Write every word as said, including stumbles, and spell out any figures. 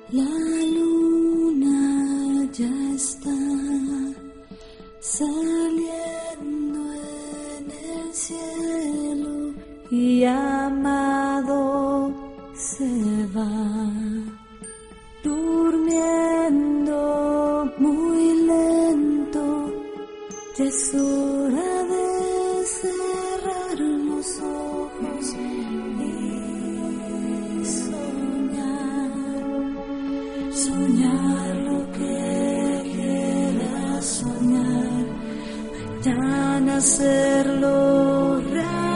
La luna ya está saliendo en el cielo y amado se va durmiendo muy lento. Ya es hora de cerrar los ojos y soñar, soñar lo que quieras soñar, mañana hacerlo real.